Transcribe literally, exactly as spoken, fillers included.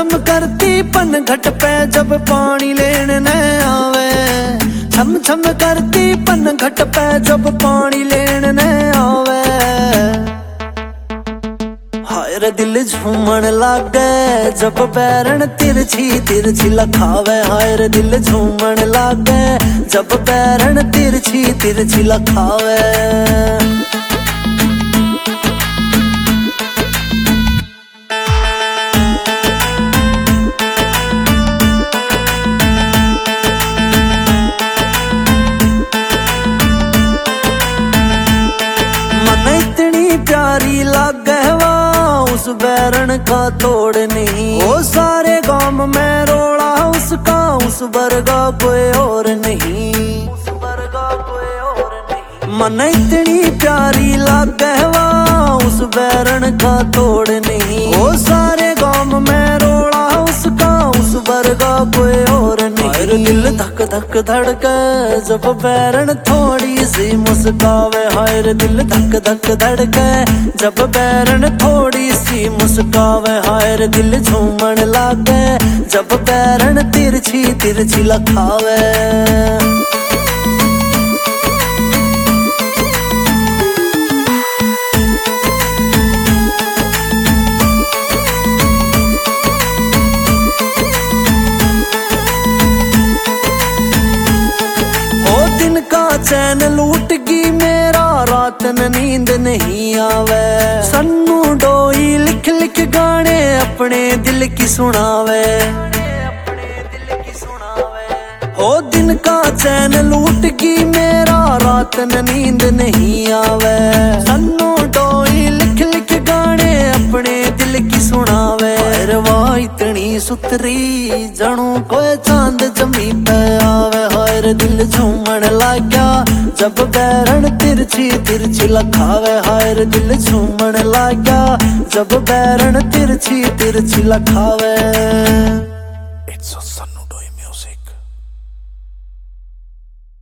छम करती पन घट पे जब पानी लेने न आवे। छम छम करती पन घट पे जब पानी लेने न आवे। हाय रे दिल झूमन लागे जब बैरन तिरछी तिरछी लखावे। हाय रे दिल झूमन लागे जब बैरन तिरछी तिरछी लखावे। प्यारी लागे वा उस बैरन का तोड़ नहीं। वो सारे गांव में रोड़ा उसका, उस वर्गा कोई और नहीं। उस वर्गा कोई और नहीं। मन इतनी प्यारी लागे वा उस बैरन का तोड़ नहीं। वो सारे गांव में रोड़ा उसका, उस वर्गा कोई और नहीं। दिल धक धक धड़के जब बैरन थोड़ी सी मुस्कावे। हाय रे दिल धक धक धड़के जब बैरन थोड़ी सी मुस्कावे। हाय रे दिल झूमन लागे जब बैरन तिरछी तिरछी लखावे। चैन लूट गई मेरा रात न नींद नहीं आवे। सन्नू डोई लिख लिख गाने अपने दिल की सुनावे। ओ दिन का चैन लूट गई मेरा रात न नींद नहीं आवे। सन्नू डोई लिख लिख गाने अपने दिल की सुनावे। वाह इतनी सुतरी जणू कोई चांद जमी पे आवे। हाय रे दिल झूमन लाग्या जब बैरन तिरछी तिरछी लखावे। हाय रे दिल झूमन लाग्या जब बैरन तिरछी तिरछी लखावे।